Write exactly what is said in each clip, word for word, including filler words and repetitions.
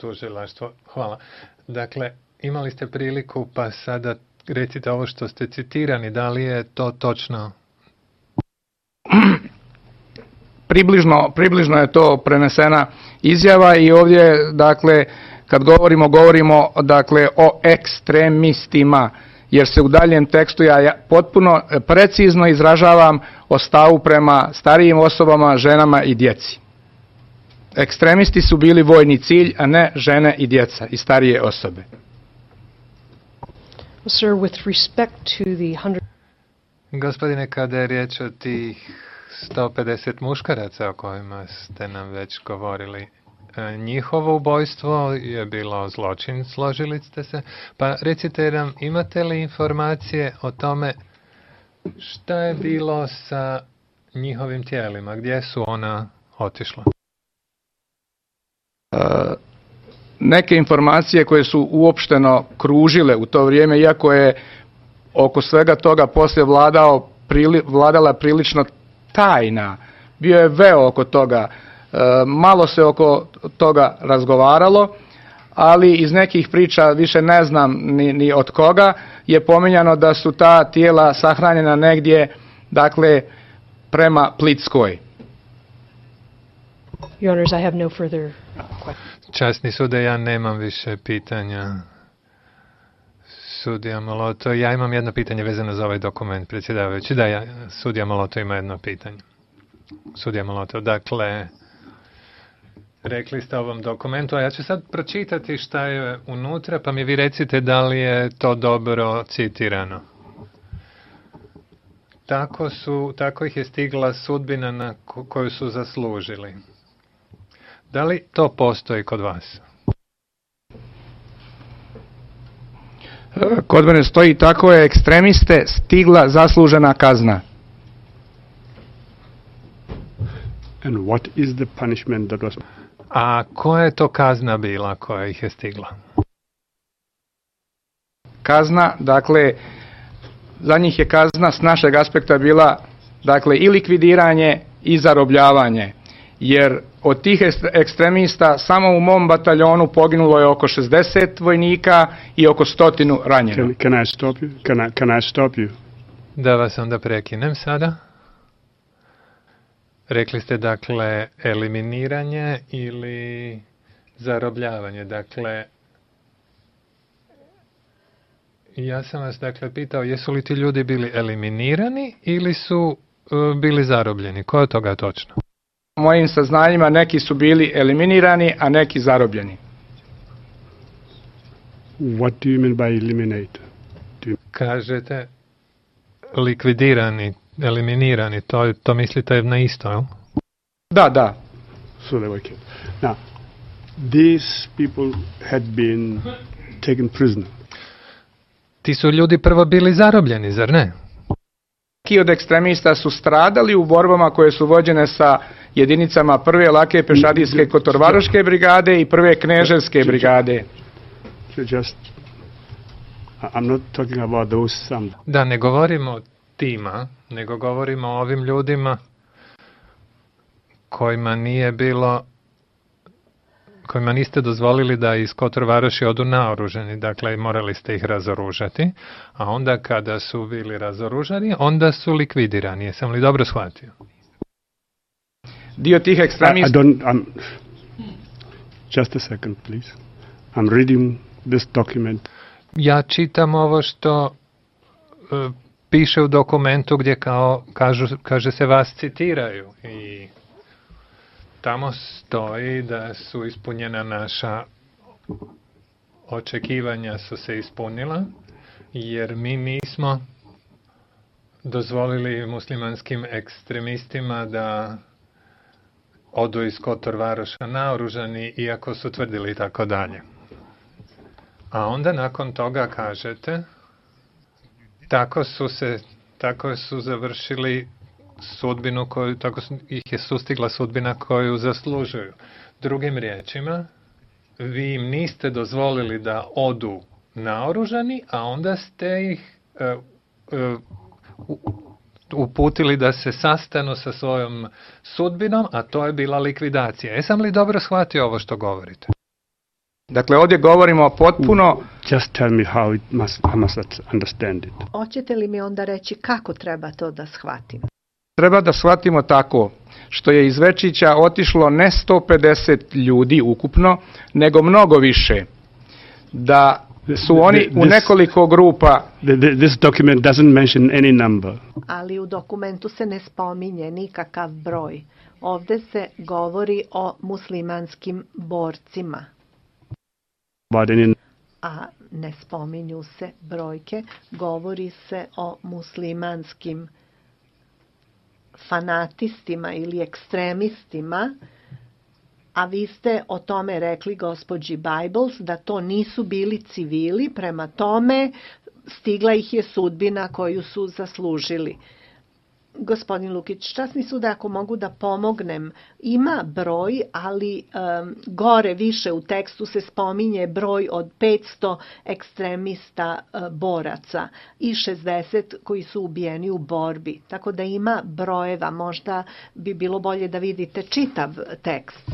tužilaštvo. Hvala. Dakle, imali ste priliku, pa sada recite ovo što ste citirani, da li je to točno? Približno, približno je to prenesena izjava i ovdje, dakle, kad govorimo, govorimo dakle, o ekstremistima, jer se u daljem tekstu ja potpuno precizno izražavam o stavu prema starijim osobama, ženama i djeci. Ekstremisti su bili vojni cilj, a ne žene i djeca i starije osobe. Sir, with respect to the hundred... Gospodine, kada je riječ o tih sto pedeset muškaraca o kojima ste nam već govorili, njihovo ubojstvo je bilo zločin, složili ste se, pa recite nam, imate li informacije o tome šta je bilo sa njihovim tijelima, gdje su ona otišla? Uh, neke informacije koje su uopšteno kružile u to vrijeme, iako je oko svega toga poslije vladao, prili, vladala prilično tajna, bio je veo oko toga, e, malo se oko toga razgovaralo, ali iz nekih priča, više ne znam ni, ni od koga, je pominjano da su ta tijela sahranjena negdje, dakle, prema Plitskoj. Your Honors, I have no further questions. Časni sude, ja nemam više pitanja. Sudija Moloto, ja imam jedno pitanje vezano za ovaj dokument, predsjedavajući. Da, ja, sudija Moloto ima jedno pitanje. Sudija Moloto, dakle, rekli ste o ovom dokumentu, a ja ću sad pročitati šta je unutra, pa mi vi recite da li je to dobro citirano. Tako, su, tako ih je stigla sudbina na koju su zaslužili. Da li to postoji kod vas? Kod mene stoji tako je ekstremiste stigla zaslužena kazna. And what is the punishment that was... A koja je to kazna bila koja ih je stigla? Kazna, dakle, za njih je kazna s našeg aspekta bila, dakle, i likvidiranje i zarobljavanje. Jer od tih ekstremista samo u mom bataljonu poginulo je oko šezdeset vojnika i oko stotinu ranjeno. Can, can I stop you? Can I, can I stop you? Da vas onda prekinem sada. Rekli ste, dakle, eliminiranje ili zarobljavanje. Dakle, ja sam vas, dakle, pitao, jesu li ti ljudi bili eliminirani ili su uh, bili zarobljeni? Ko je toga točno? Mojim saznanjima neki su bili eliminirani, a neki zarobljeni. What do you mean by eliminate? Do you... Kažete likvidirani, eliminirani, to, to mislite na isto, jel? Da, da. So they were killed. Now, these people had been taken prisoner. Ti su ljudi prvo bili zarobljeni, zar ne? Neki od ekstremista su stradali u borbama koje su vođene sa jedinicama prve lake pešadijske kotorvaroške brigade i prve kneževske brigade. Just, I'm not talking about those some. Da, ne govorimo o tima, nego govorimo o ovim ljudima kojima nije bilo, kojima niste dozvolili da iz Kotor-Varoši odu naoruženi, dakle morali ste ih razoružati, a onda kada su bili razoružani, onda su likvidirani. Jesam li dobro shvatio? Dio tih ekstremista... I, I don't, I'm, just a second, please. I'm reading this document. Ja čitam ovo što uh, piše u dokumentu gdje kao, kažu, kaže se vas citiraju i tamo stoji da su ispunjena naša očekivanja su se ispunila, jer mi nismo dozvolili muslimanskim ekstremistima da odu iz Kotor-Varoša naoružani, iako su tvrdili i tako dalje. A onda nakon toga kažete, tako su se, tako su završili sudbinu koju, tako ih je sustigla sudbina koju zaslužuju. Drugim riječima, vi im niste dozvolili da odu naoružani, a onda ste ih uh, uh, uputili da se sastanu sa svojom sudbinom, a to je bila likvidacija. Jesam li dobro shvatio ovo što govorite? Dakle, ovdje govorimo potpuno... Just tell me how it must, I must understand it. Hoćete li mi onda reći kako treba to da shvatim? Treba da shvatimo tako, što je iz Večića otišlo ne sto pedeset ljudi ukupno, nego mnogo više. Da su oni u nekoliko grupa... This document doesn't mention any number. Ali u dokumentu se ne spominje nikakav broj. Ovdje se govori o muslimanskim borcima. But in... A ne spominju se brojke, govori se o muslimanskim fanatistima ili ekstremistima, a vi ste o tome rekli gospođi Bibles da to nisu bili civili, prema tome stigla ih je sudbina koju su zaslužili. Gospodin Lukić, časni sude, ako mogu da pomognem, ima broj, ali um, gore više u tekstu se spominje broj od petsto ekstremista uh, boraca i šezdeset koji su ubijeni u borbi. Tako da ima brojeva, možda bi bilo bolje da vidite čitav tekst.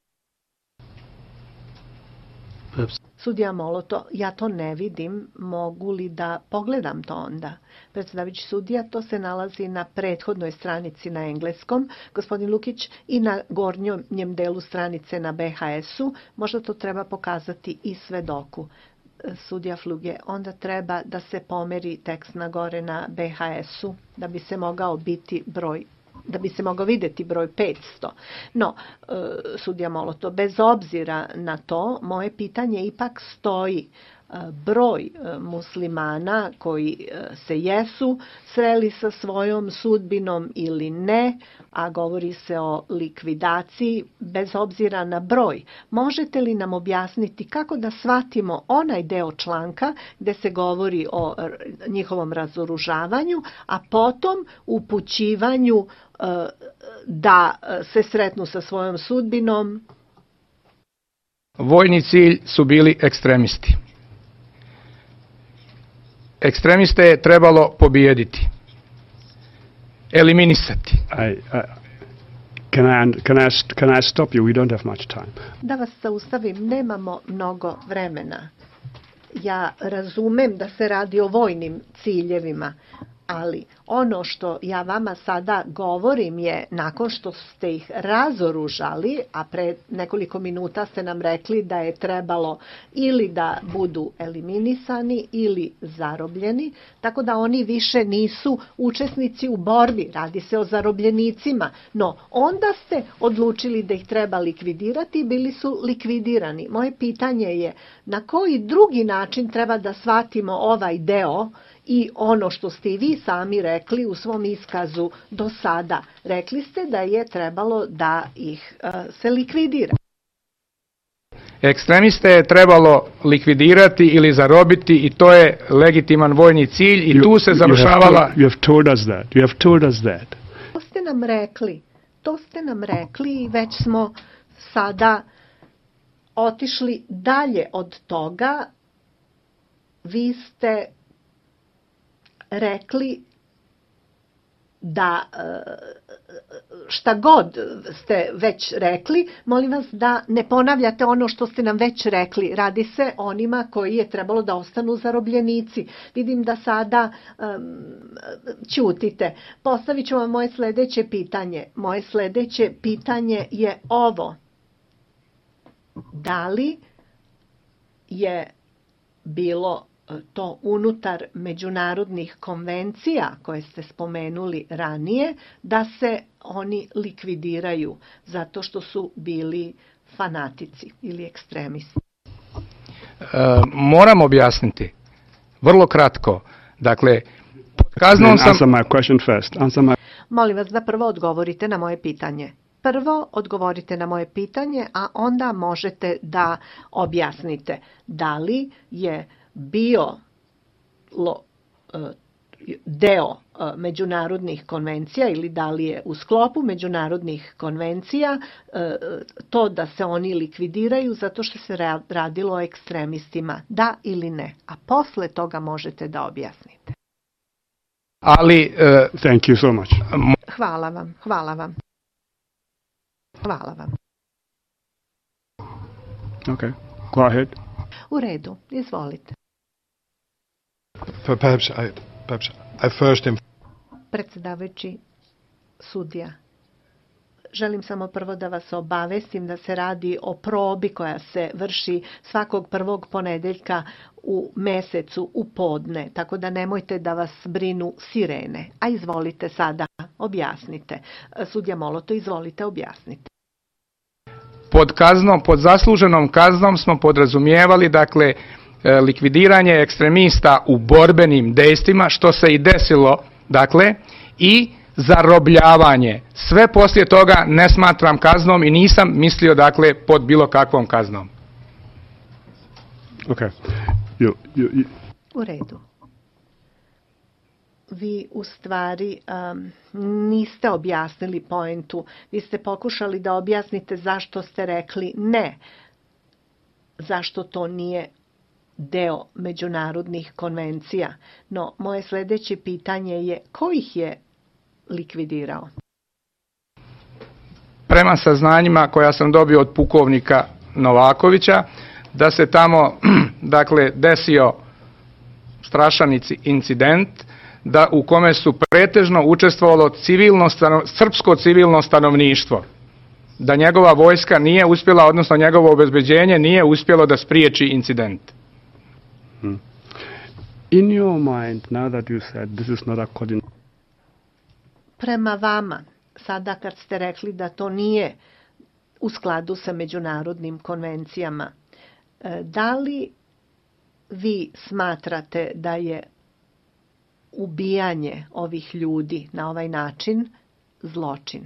Sudija Moloto, ja to ne vidim, mogu li da pogledam to onda? Predsedavajući sudija, to se nalazi na prethodnoj stranici na engleskom, gospodin Lukić, i na gornjem delu stranice na be ha esu, možda to treba pokazati i svedoku. Sudija Fluge, onda treba da se pomeri tekst na gore na be ha esu, da bi se mogao biti broj da bi se mogao vidjeti broj petsto. No, e, sudija Moloto, bez obzira na to, moje pitanje ipak stoji. E, broj e, muslimana koji e, se jesu sreli sa svojom sudbinom ili ne, a govori se o likvidaciji, bez obzira na broj. Možete li nam objasniti kako da shvatimo onaj deo članka gdje se govori o njihovom razoružavanju, a potom upućivanju da se sretnu sa svojom sudbinom? Vojni cilj su bili ekstremisti. Ekstremiste je trebalo pobijediti, eliminisati. I, I, can, I, can, I, can I stop you? We don't have much time. Da vas zaustavim, nemamo mnogo vremena. Ja razumem da se radi o vojnim ciljevima, ali ono što ja vama sada govorim je, nakon što ste ih razoružali, a pre nekoliko minuta ste nam rekli da je trebalo ili da budu eliminisani ili zarobljeni, tako da oni više nisu učesnici u borbi, radi se o zarobljenicima, no onda ste odlučili da ih treba likvidirati i bili su likvidirani. Moje pitanje je, na koji drugi način treba da shvatimo ovaj deo i ono što ste i vi sami rekli u svom iskazu do sada? Rekli ste da je trebalo da ih uh, se likvidira. Ekstremiste je trebalo likvidirati ili zarobiti i to je legitiman vojni cilj i you, tu se završavala... You have told us that. You have told us that. To ste nam rekli. To ste nam rekli i već smo sada otišli dalje od toga. Vi ste rekli da šta god ste već rekli, molim vas da ne ponavljate ono što ste nam već rekli. Radi se o onima koji je trebalo da ostanu zarobljenici. Vidim da sada um, ćutite. Postavit ću vam moje sljedeće pitanje. Moje sljedeće pitanje je ovo. Da li je bilo to unutar međunarodnih konvencija koje ste spomenuli ranije, da se oni likvidiraju zato što su bili fanatici ili ekstremisti? E, moram objasniti, vrlo kratko. Dakle, pod kaznom sam... Answer my question first. Answer my... Molim vas da prvo odgovorite na moje pitanje. Prvo odgovorite na moje pitanje, a onda možete da objasnite da li je bio lo, deo međunarodnih konvencija ili da li je u sklopu međunarodnih konvencija to da se oni likvidiraju zato što se radilo o ekstremistima, da ili ne. A posle toga možete da objasnite. Ali... Uh, Thank you so much. Hvala vam, hvala vam. Hvala vam. Okay. Go ahead. U redu, izvolite. Perhaps I, perhaps I first inf- Predsjedavajući sudija. Želim samo prvo da vas obavestim da se radi o probi koja se vrši svakog prvog ponedeljka u mesecu u podne, tako da nemojte da vas brinu sirene. A izvolite sada, objasnite. Sudija Moloto, izvolite, objasnite. Pod kaznom, pod zasluženom kaznom smo podrazumijevali, dakle, e, likvidiranje ekstremista u borbenim dejstvima, što se i desilo, dakle, i zarobljavanje. Sve poslije toga ne smatram kaznom i nisam mislio, dakle, pod bilo kakvom kaznom. Okay. You, you, you, U redu. Vi u stvari um, niste objasnili poentu. Vi ste pokušali da objasnite zašto ste rekli ne. Zašto to nije deo međunarodnih konvencija. No, moje sljedeće pitanje je ko ih je likvidirao? Prema saznanjima koja sam dobio od pukovnika Novakovića, da se tamo, dakle, desio strašan incident, da u kome su pretežno učestvovalo civilno, srpsko civilno stanovništvo, da njegova vojska nije uspjela, odnosno njegovo obezbeđenje nije uspjelo da spriječi incident. hmm. In your mind, now that you said this is not according... Prema vama, sada kad ste rekli da to nije u skladu sa međunarodnim konvencijama, da li vi smatrate da je ubijanje ovih ljudi na ovaj način zločin?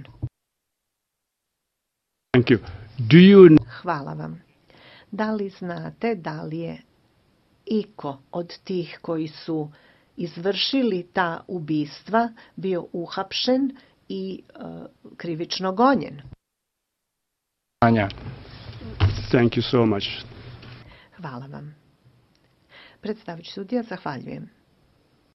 Thank you. Do you... Hvala vam. Da li znate da li je iko od tih koji su izvršili ta ubistva bio uhapšen i uh, krivično gonjen? Thank you so much. Hvala vam. Predstavljajući sudija, zahvaljujem.